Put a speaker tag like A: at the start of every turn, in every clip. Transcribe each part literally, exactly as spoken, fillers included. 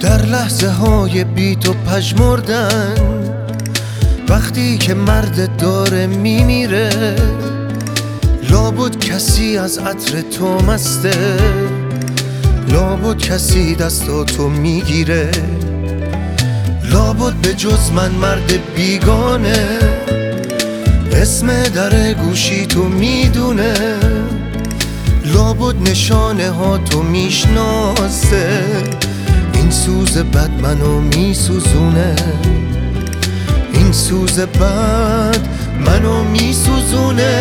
A: در لحظه های بی تو پژمردن، وقتی که مرد داره میمیره، لابد کسی از عطر تو مسته، لابد کسی دستاتو میگیره، لابد به جز من مرد بیگانه اسم در گوشی تو میدونه، لابد نشانه ها تو میشناسه، این سوز بد منو میسوزونه، این سوز بد منو میسوزونه.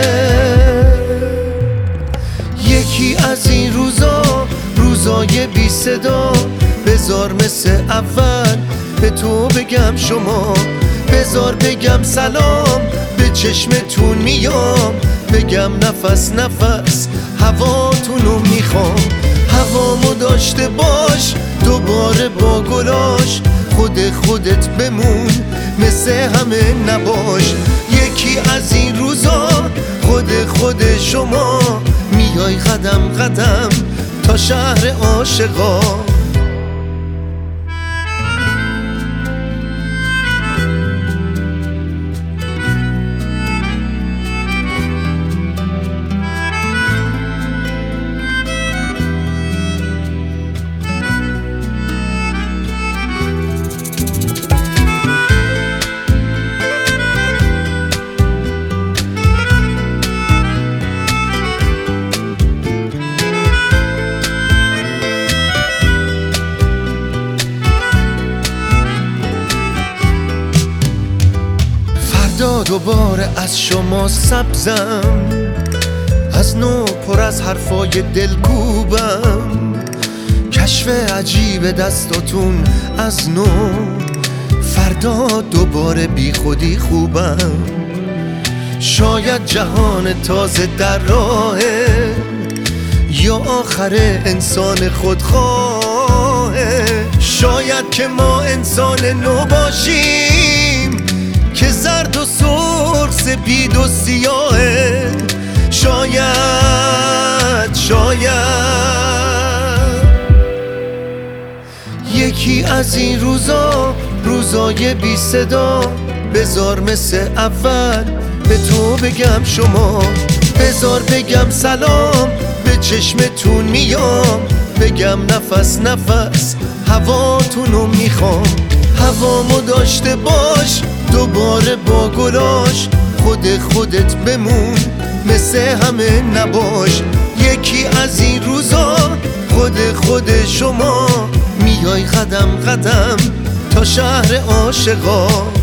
A: یکی از این روزا، روزای بی صدا، بذار مثل اول به تو بگم شما، بذار بگم سلام، به چشمتون میام، بگم نفس نفس هواتونو میخوام، هوامو داشته باش دوباره با گلاش، خود خودت بمون مثل همه نباش. یکی از این روزا خود خود شما، میای قدم قدم تا شهر عاشقا. دوباره از شما سبزم، از نو پر از حرفای دلکوبم، کشف عجیب دستاتون از نو، فردا دوباره بی خودی خوبم. شاید جهان تازه در راهه، یا آخر انسان خودخواهه، شاید که ما انسان نو باشیم که زرد و سرخ سپید و سیاهه، شاید شاید یکی از این روزا، روزای بی صدا، بذار مثل اول به تو بگم شما، بذار بگم سلام، به چشمتون میام، بگم نفس نفس هواتونو میخوام، هوامو داشته باش دوباره با گلاش، خود خودت بمون مثل همه نباش. یکی از این روزا خود خود شما، میای قدم قدم تا شهر عاشقا.